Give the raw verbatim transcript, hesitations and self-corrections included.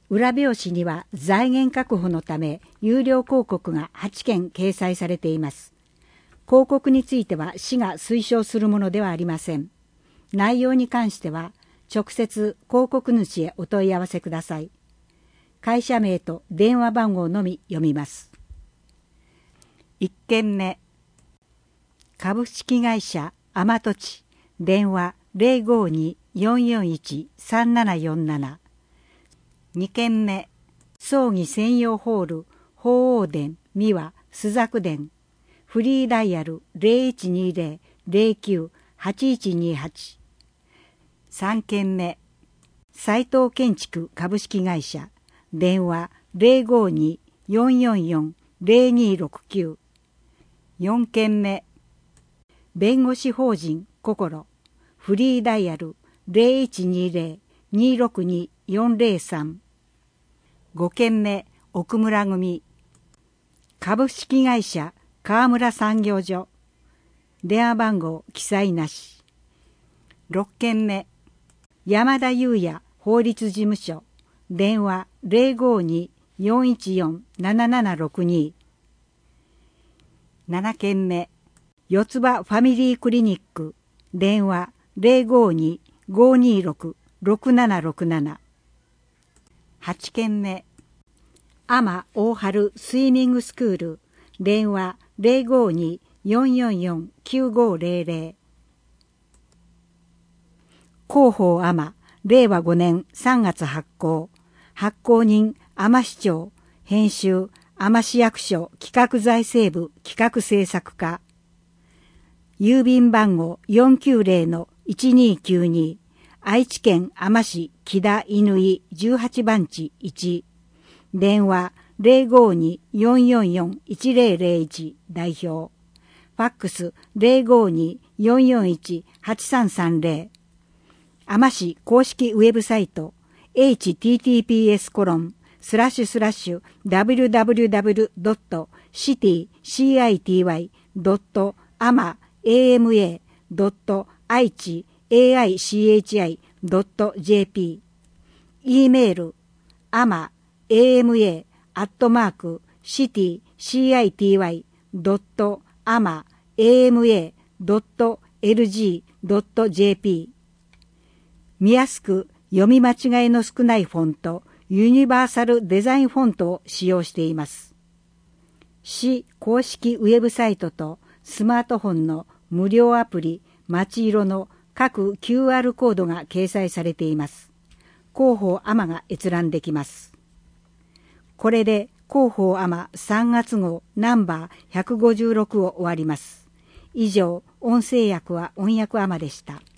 裏表紙には財源確保のため有料広告がはちけん掲載されています。広告については市が推奨するものではありません。内容に関しては直接広告主へお問い合わせください。会社名と電話番号のみ読みます。いっけんめ、株式会社天土地、電話 ゼロごに よんよんいち さんななよんなな。にけんめ、葬儀専用ホール鳳凰殿三輪朱雀殿、フリーダイヤル ゼロいちにゼロ ゼロきゅう はちいちにはち。さんけんめ、斉藤建築株式会社、電話 ゼロごに よんよんよん ゼロにろくきゅう。よんけんめ、弁護士法人心、フリーダイヤル ゼロいちにゼロ にろくに よんゼロさん。ごけんめ、奥村組、株式会社川村産業所、電話番号記載なし。ろっけんめ、山田裕也法律事務所、電話 ゼロごに よんいちよん ななななろくに。ななけんめ、四つ葉ファミリークリニック、電話 ゼロごに ごにろく ろくななろくなな。はちけんめ、天大春スイミングスクール、電話 ゼロごに よんよんよん きゅうごゼロゼロ。広報天、れいわごねんさんがつ発行、発行人天市長、編集天市役所企画財政部企画政策課、郵便番号 よんきゅうゼロのいちにきゅうに、愛知県天市木田犬井じゅうはちばんちいち、電話 ゼロごに よんよんよん いちゼロゼロいち 代表、ファックス ゼロごに よんよんいち はちさんさんゼロ、天市公式ウェブサイト エイチティーティーピーエスコロンスラッシュスラッシュダブリュダブリュダブリュドットシティシーアイティーワイドットアマエーエムエードットアイチエーアイシーエイチアイドットジェーピー、 E メールアマエーエムエーアットマークシティシーアイティーワイドットアマエーエムエードットエルジードットジェーピー。見やすく読み間違いの少ないフォント、ユニバーサルデザインフォントを使用しています。市公式ウェブサイトとスマートフォンの無料アプリまちいろの各 キューアール コードが掲載されています。広報天が閲覧できます。これで広報天さんがつごうナンバーひゃくごじゅうろくを終わります。以上、音声訳は音訳天でした。